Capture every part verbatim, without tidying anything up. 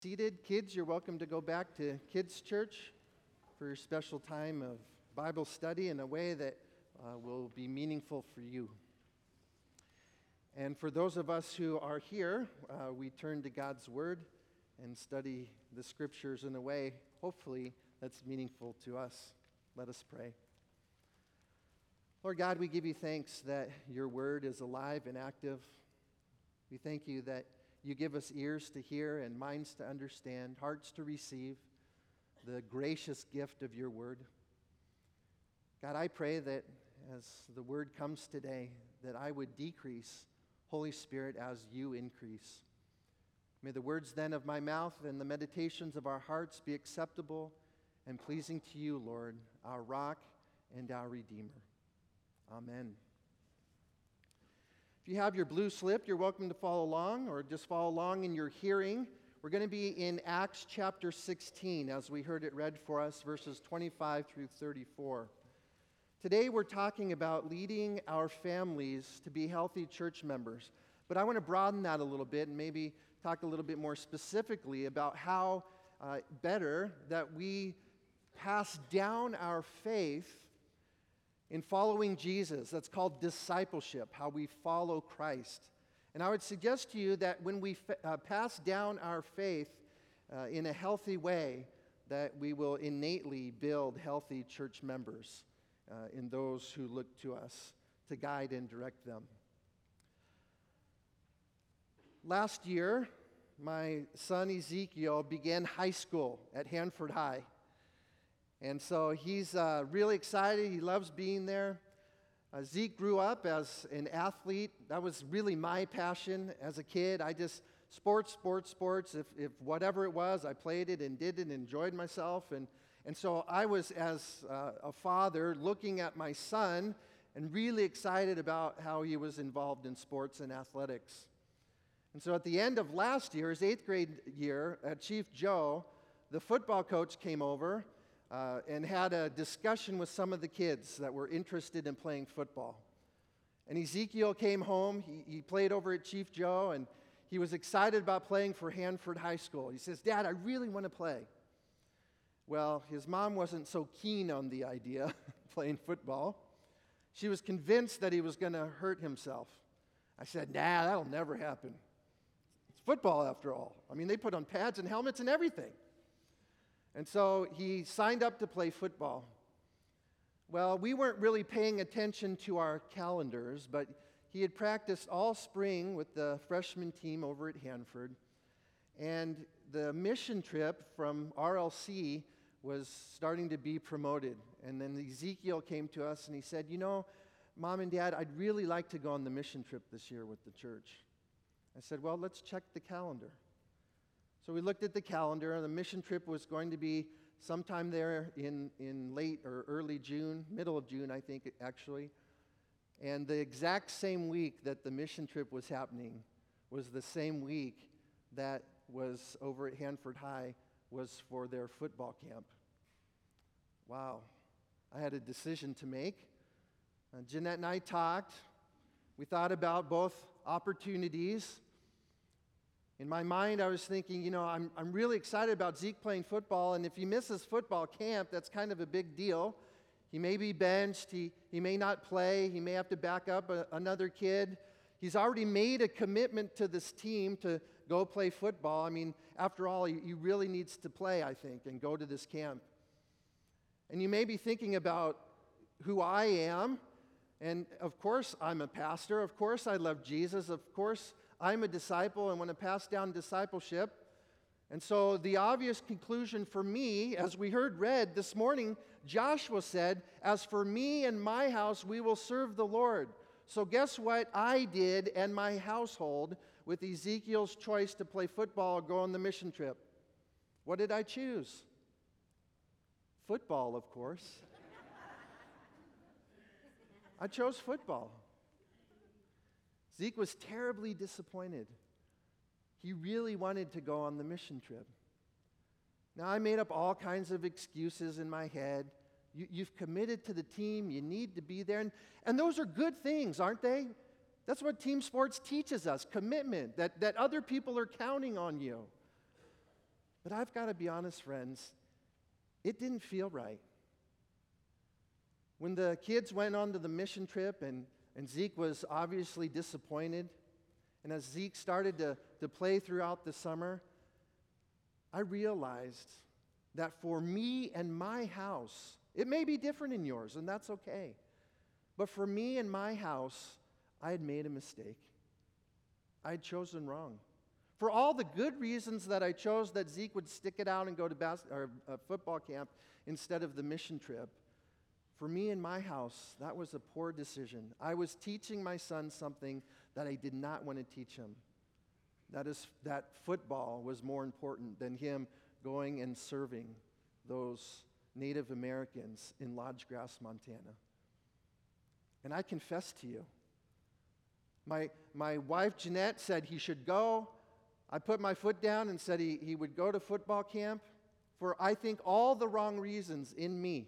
Seated. Kids, you're welcome to go back to Kids Church for your special time of Bible study in a way that uh, will be meaningful for you. And for those of us who are here, uh, we turn to God's Word and study the Scriptures in a way, hopefully, that's meaningful to us. Let us pray. Lord God, we give you thanks that your Word is alive and active. We thank you that you give us ears to hear and minds to understand, hearts to receive the gracious gift of your word. God, I pray that as the word comes today, that I would decrease, Holy Spirit, as you increase. May the words then of my mouth and the meditations of our hearts be acceptable and pleasing to you, Lord, our rock and our Redeemer. Amen. If you have your blue slip, you're welcome to follow along or just follow along in your hearing. We're going to be in Acts chapter sixteen as we heard it read for us, verses twenty-five through thirty-four. Today we're talking about leading our families to be healthy church members. But I want to broaden that a little bit and maybe talk a little bit more specifically about how uh, better that we pass down our faith in following Jesus. That's called discipleship, how we follow Christ. And I would suggest to you that when we fa- uh, pass down our faith uh, in a healthy way, that we will innately build healthy church members uh, in those who look to us to guide and direct them. Last year, my son Ezekiel began high school at Hanford High. And so he's uh, really excited. He loves being there. Uh, Zeke grew up as an athlete. That was really my passion as a kid. I just, sports, sports, sports. If, if whatever it was, I played it and did it and enjoyed myself. And, and so I was, as uh, a father, looking at my son and really excited about how he was involved in sports and athletics. And so at the end of last year, his eighth grade year, at Chief Joe, the football coach came over Uh, and had a discussion with some of the kids that were interested in playing football. And Ezekiel came home. He, he played over at Chief Joe, and he was excited about playing for Hanford High School. He says, "Dad, I really want to play." Well, his mom wasn't so keen on the idea of playing football. She was convinced that he was going to hurt himself. I said, "Nah, that'll never happen. It's football after all. I mean, they put on pads and helmets and everything." And so he signed up to play football. Well, we weren't really paying attention to our calendars, but he had practiced all spring with the freshman team over at Hanford. And the mission trip from R L C was starting to be promoted. And then Ezekiel came to us and he said, "You know, Mom and Dad, I'd really like to go on the mission trip this year with the church." I said, "Well, let's check the calendar." So we looked at the calendar, and the mission trip was going to be sometime there in, in late or early June, middle of June, I think, actually. And the exact same week that the mission trip was happening was the same week that was over at Hanford High was for their football camp. Wow. I had a decision to make. Uh, Jeanette and I talked. We thought about both opportunities. In my mind, I was thinking, you know, I'm, I'm really excited about Zeke playing football, and if he misses football camp, that's kind of a big deal. He may be benched, he, he may not play, he may have to back up a, another kid. He's already made a commitment to this team to go play football. I mean, after all, he, he really needs to play, I think, and go to this camp. And you may be thinking about who I am, and of course I'm a pastor, of course I love Jesus, of course I'm a disciple and want to pass down discipleship. And so the obvious conclusion for me, as we heard read this morning, Joshua said, "As for me and my house, we will serve the Lord." So guess what I did and my household with Ezekiel's choice to play football or go on the mission trip? What did I choose? Football, of course. I chose football. Zeke was terribly disappointed. He really wanted to go on the mission trip. Now, I made up all kinds of excuses in my head. You, you've committed to the team. You need to be there. And, and those are good things, aren't they? That's what team sports teaches us, commitment, that, that other people are counting on you. But I've got to be honest, friends, it didn't feel right. When the kids went on to the mission trip, and, and Zeke was obviously disappointed, and as Zeke started to, to play throughout the summer, I realized that for me and my house, it may be different in yours, and that's okay. But for me and my house, I had made a mistake. I had chosen wrong. For all the good reasons that I chose that Zeke would stick it out and go to bas- or, uh, football camp instead of the mission trip, for me and my house, that was a poor decision. I was teaching my son something that I did not want to teach him. That is, that football was more important than him going and serving those Native Americans in Lodge Grass, Montana. And I confess to you, my, my wife Jeanette said he should go. I put my foot down and said he, he would go to football camp for, I think, all the wrong reasons in me.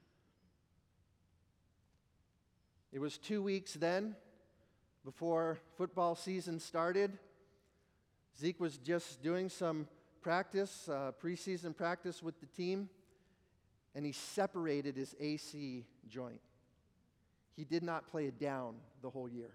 It was two weeks then, before football season started. Zeke was just doing some practice, uh, preseason practice with the team, and he separated his A C joint. He did not play it down the whole year.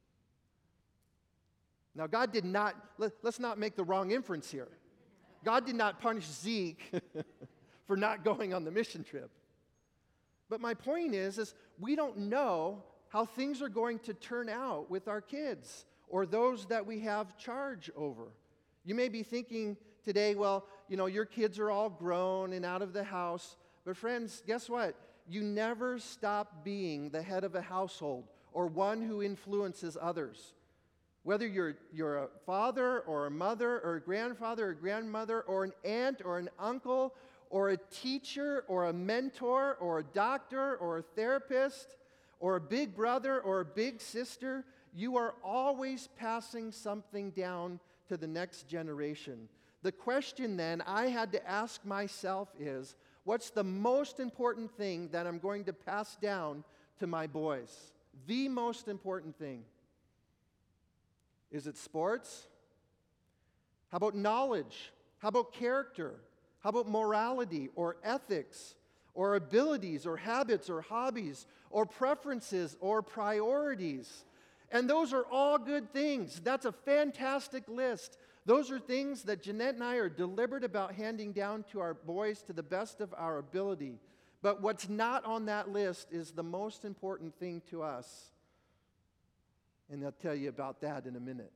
Now, God did not, let, let's not make the wrong inference here. God did not punish Zeke for not going on the mission trip. But my point is, is we don't know how things are going to turn out with our kids or those that we have charge over. You may be thinking today, well, you know, your kids are all grown and out of the house. But friends, guess what? You never stop being the head of a household or one who influences others. Whether you're, you're a father or a mother or a grandfather or grandmother or an aunt or an uncle or a teacher or a mentor or a doctor or a therapist or a big brother or a big sister, you are always passing something down to the next generation. The question then I had to ask myself is, what's the most important thing that I'm going to pass down to my boys? The most important thing. Is it sports? How about knowledge? How about character? How about morality or ethics or abilities or habits or hobbies or preferences or priorities? And those are all good things. That's a fantastic list. Those are things that Jeanette and I are deliberate about handing down to our boys to the best of our ability. But what's not on that list is the most important thing to us. And I'll tell you about that in a minute.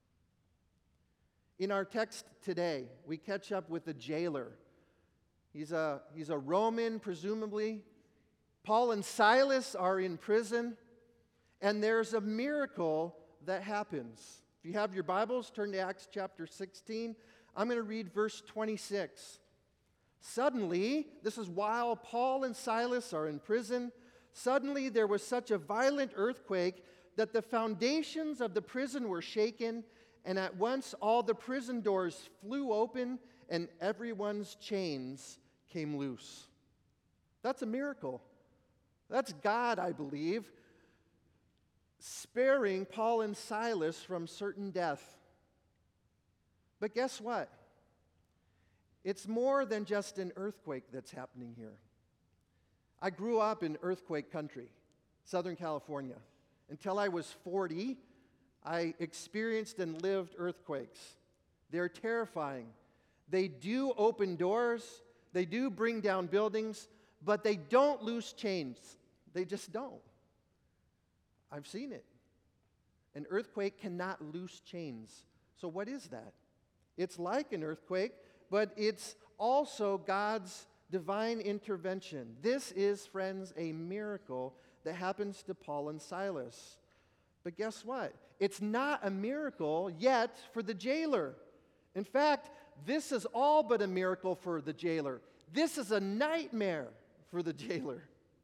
In our text today, we catch up with a jailer. He's a, he's a Roman, presumably. Paul and Silas are in prison, and there's a miracle that happens. If you have your Bibles, turn to Acts chapter sixteen. I'm going to read verse twenty-six. Suddenly, this is while Paul and Silas are in prison, suddenly there was such a violent earthquake that the foundations of the prison were shaken, and at once all the prison doors flew open, and everyone's chains came loose. That's a miracle. That's God, I believe, sparing Paul and Silas from certain death. But guess what? It's more than just an earthquake that's happening here. I grew up in earthquake country, Southern California. Until I was forty, I experienced and lived earthquakes. They're terrifying. They do open doors, they do bring down buildings, but they don't loose chains. They just don't. I've seen it. An earthquake cannot loose chains. So what is that? It's like an earthquake, but it's also God's divine intervention. This is, friends, a miracle that happens to Paul and Silas. But guess what? It's not a miracle yet for the jailer. In fact, this is all but a miracle for the jailer. This is a nightmare for the jailer.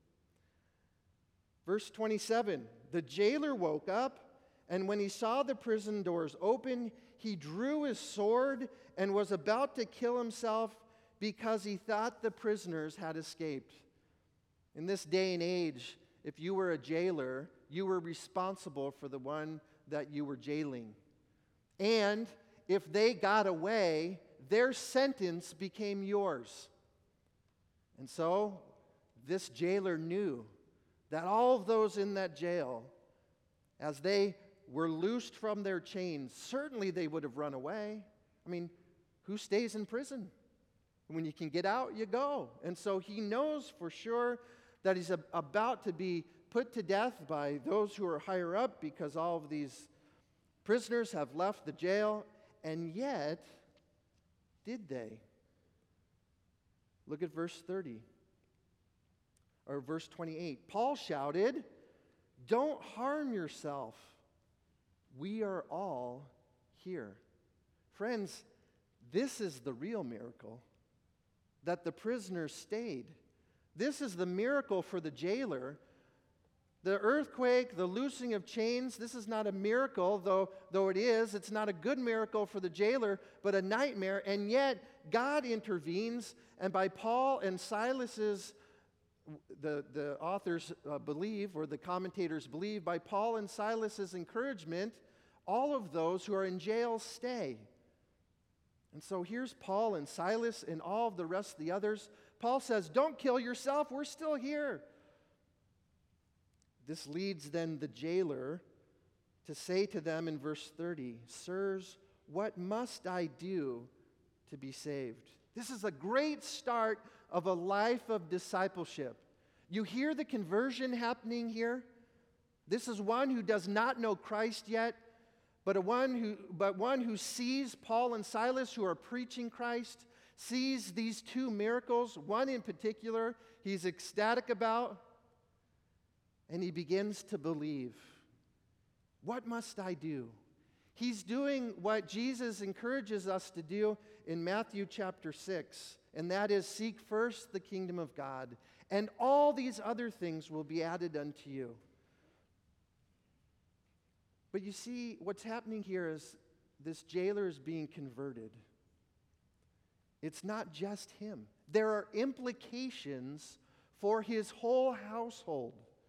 Verse twenty-seven, the jailer woke up, and when he saw the prison doors open, he drew his sword and was about to kill himself because he thought the prisoners had escaped. In this day and age, if you were a jailer, you were responsible for the one that you were jailing. And if they got away, their sentence became yours. And so this jailer knew that all of those in that jail, as they were loosed from their chains, certainly they would have run away. I mean, who stays in prison? When you can get out, you go. And so he knows for sure that he's a- about to be put to death by those who are higher up, because all of these prisoners have left the jail. And yet, did they? Look at verse thirty, or verse twenty-eight. Paul shouted, "Don't harm yourself. We are all here." Friends, this is the real miracle, that the prisoners stayed. This is the miracle for the jailer. The earthquake, the loosing of chains, this is not a miracle, though, though it is. It's not a good miracle for the jailer, but a nightmare. And yet, God intervenes, and by Paul and Silas's, the, the authors uh, believe, or the commentators believe, by Paul and Silas's encouragement, all of those who are in jail stay. And so here's Paul and Silas and all of the rest of the others. Paul says, "Don't kill yourself, we're still here." This leads then the jailer to say to them in verse thirty, "Sirs, what must I do to be saved?" This is a great start of a life of discipleship. You hear the conversion happening here? This is one who does not know Christ yet, but a one who, but one who sees Paul and Silas, who are preaching Christ, sees these two miracles, one in particular he's ecstatic about, and he begins to believe. What must I do? He's doing what Jesus encourages us to do in Matthew chapter six, and that is, seek first the kingdom of God, and all these other things will be added unto you. But you see, what's happening here is this jailer is being converted. It's not just him. There are implications for his whole household.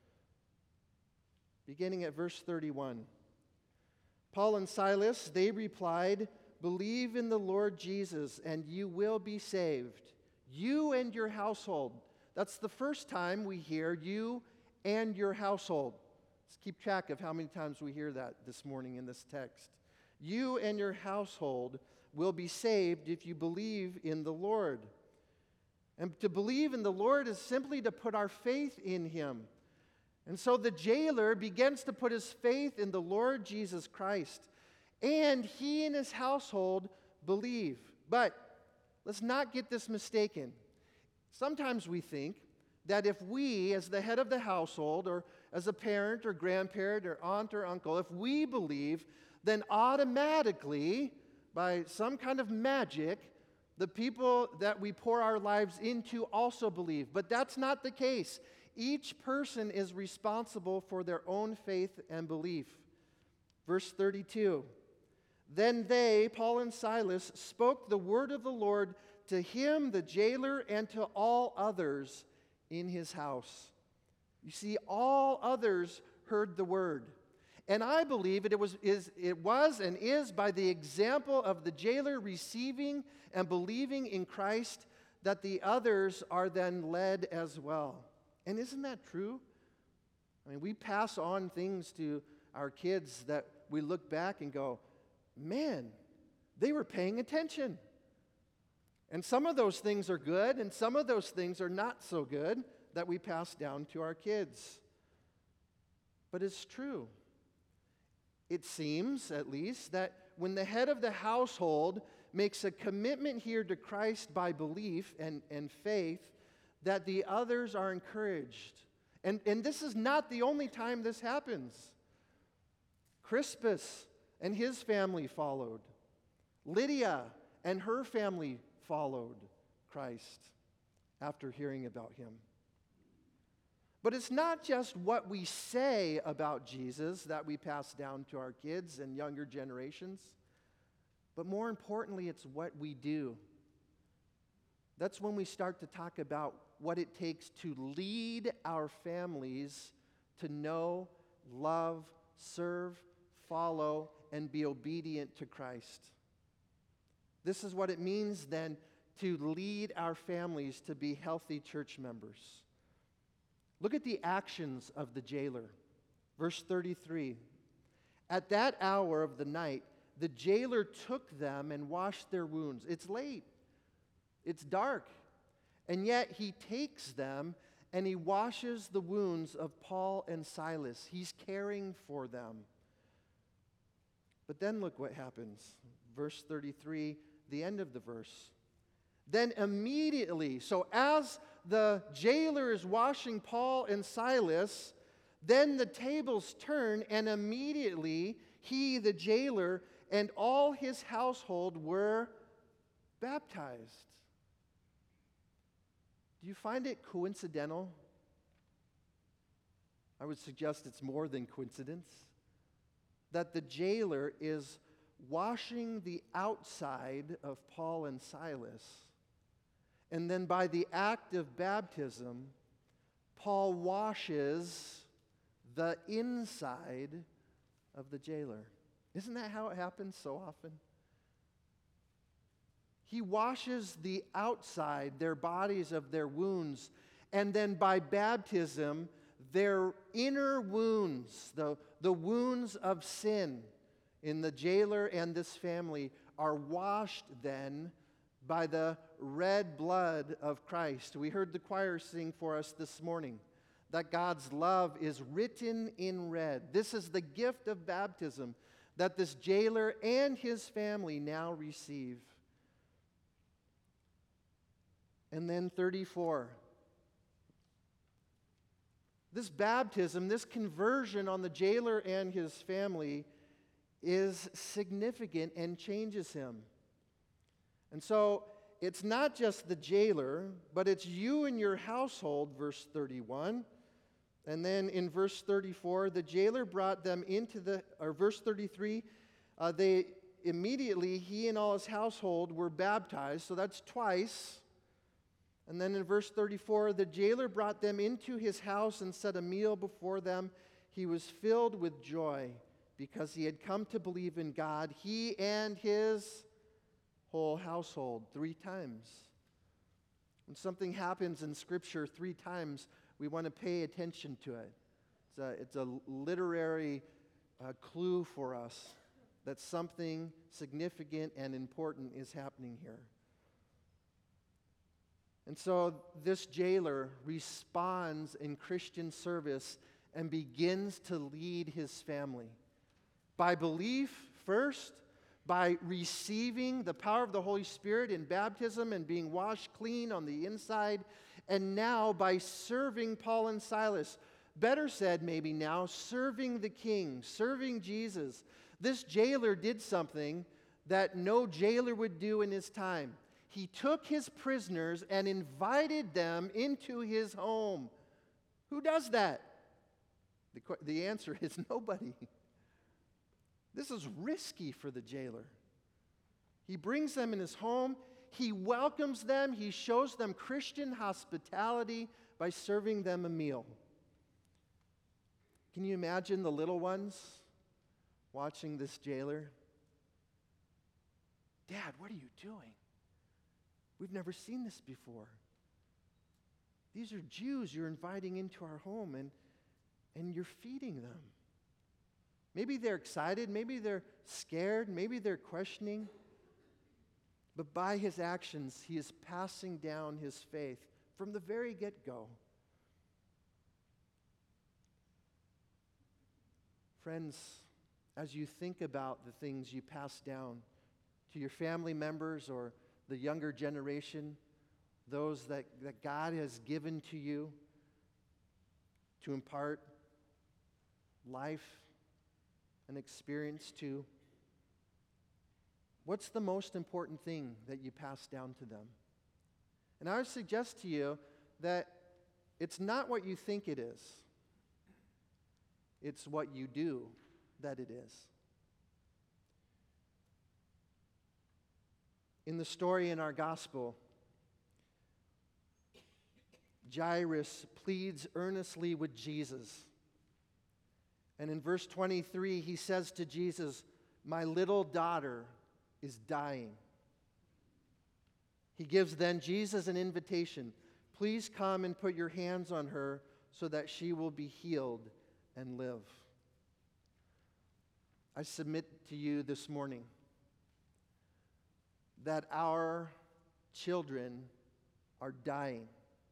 Beginning at verse thirty-one. Paul and Silas, they replied, "Believe in the Lord Jesus, and you will be saved, you and your household." That's the first time we hear "you and your household." Let's keep track of how many times we hear that this morning in this text. You and your household will be saved if you believe in the Lord. And to believe in the Lord is simply to put our faith in Him. And so the jailer begins to put his faith in the Lord Jesus Christ. And he and his household believe. But let's not get this mistaken. Sometimes we think that if we, as the head of the household, or as a parent or grandparent or aunt or uncle, if we believe, then automatically, by some kind of magic, the people that we pour our lives into also believe. But that's not the case. Each person is responsible for their own faith and belief. Verse thirty-two. Then they, Paul and Silas, spoke the word of the Lord to him, the jailer, and to all others in his house. You see, all others heard the word. And I believe it was, is, it was and is by the example of the jailer receiving and believing in Christ that the others are then led as well. And isn't that true? I mean, we pass on things to our kids that we look back and go, man, they were paying attention. And some of those things are good, and some of those things are not so good that we pass down to our kids. But it's true. It seems, at least, that when the head of the household makes a commitment here to Christ by belief and, and faith, that the others are encouraged. And, and this is not the only time this happens. Crispus and his family followed. Lydia and her family followed Christ after hearing about him. But it's not just what we say about Jesus that we pass down to our kids and younger generations, but more importantly, it's what we do. That's when we start to talk about what it takes to lead our families to know, love, serve, follow, and be obedient to Christ. This is what it means then to lead our families to be healthy church members. Look at the actions of the jailer. Verse thirty-three. At that hour of the night, the jailer took them and washed their wounds. It's late. It's dark. And yet he takes them and he washes the wounds of Paul and Silas. He's caring for them. But then look what happens. Verse thirty-three, the end of the verse. Then immediately, so as the jailer is washing Paul and Silas, then the tables turn, and immediately he, the jailer, and all his household were baptized. Do you find it coincidental? I would suggest it's more than coincidence that the jailer is washing the outside of Paul and Silas, and then by the act of baptism, Paul washes the inside of the jailer. Isn't that how it happens so often? He washes the outside, their bodies of their wounds, and then by baptism, their inner wounds, the, the wounds of sin in the jailer and this family, are washed then by the red blood of Christ. We heard the choir sing for us this morning that God's love is written in red. This is the gift of baptism that this jailer and his family now receive. And then thirty-four. This baptism, this conversion on the jailer and his family is significant and changes him. And so it's not just the jailer, but it's you and your household, verse thirty-one. And then in verse thirty-four, the jailer brought them into the, or verse thirty-three, uh, they immediately, he and all his household were baptized, so that's twice. And then in verse thirty-four, the jailer brought them into his house and set a meal before them. He was filled with joy because he had come to believe in God, he and his whole household, three times. When something happens in Scripture three times, we want to pay attention to it. It's a, it's a literary uh, clue for us that something significant and important is happening here. And so this jailer responds in Christian service and begins to lead his family. By belief first, by receiving the power of the Holy Spirit in baptism and being washed clean on the inside, and now by serving Paul and Silas. Better said, maybe now, serving the King, serving Jesus. This jailer did something that no jailer would do in his time. He took his prisoners and invited them into his home. Who does that? The, the answer is nobody. This is risky for the jailer. He brings them in his home. He welcomes them. He shows them Christian hospitality by serving them a meal. Can you imagine the little ones watching this jailer? Dad, what are you doing? We've never seen this before. These are Jews you're inviting into our home, and, and you're feeding them. Maybe they're excited, maybe they're scared, maybe they're questioning. But by his actions, he is passing down his faith from the very get-go. Friends, as you think about the things you pass down to your family members or the younger generation, those that, that God has given to you to impart life and experience to, what's the most important thing that you pass down to them? And I would suggest to you that it's not what you think it is. It's what you do that it is. In the story in our gospel, Jairus pleads earnestly with Jesus. And in verse twenty-three, he says to Jesus, "My little daughter is dying." He gives then Jesus an invitation. Please come and put your hands on her so that she will be healed and live. I submit to you this morning that our children are dying.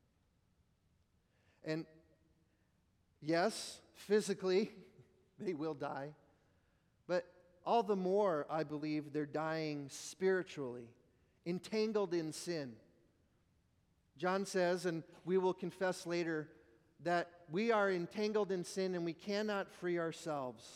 And yes, physically, they will die. But all the more, I believe, they're dying spiritually, entangled in sin. John says, and we will confess later, that we are entangled in sin and we cannot free ourselves.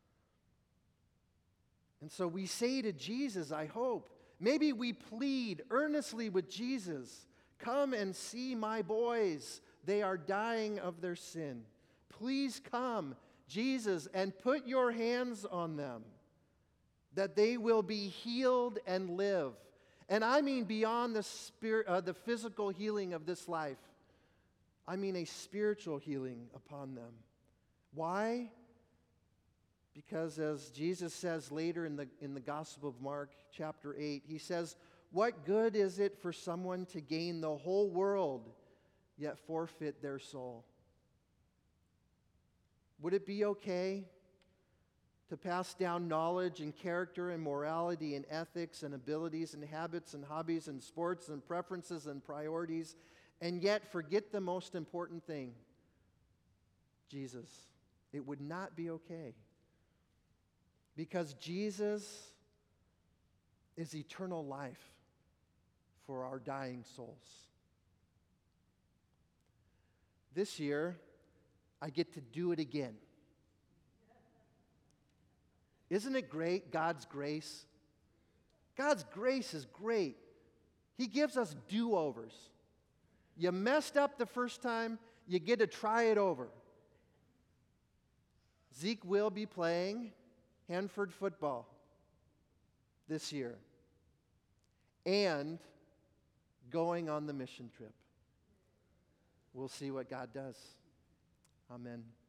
And so we say to Jesus, I hope, maybe we plead earnestly with Jesus, come and see my boys. They are dying of their sin. Please come, Jesus, and put your hands on them, that they will be healed and live. And I mean beyond the spirit, uh, the physical healing of this life. I mean a spiritual healing upon them. Why? Because as Jesus says later in the, in the Gospel of Mark, chapter eight, he says, what good is it for someone to gain the whole world, yet forfeit their soul? Would it be okay to pass down knowledge and character and morality and ethics and abilities and habits and hobbies and sports and preferences and priorities, and yet forget the most important thing, Jesus? It would not be okay. Because Jesus is eternal life for our dying souls. This year, I get to do it again. Isn't it great, God's grace? God's grace is great. He gives us do-overs. You messed up the first time, you get to try it over. Zeke will be playing Hanford football this year and going on the mission trip. We'll see what God does. Amen.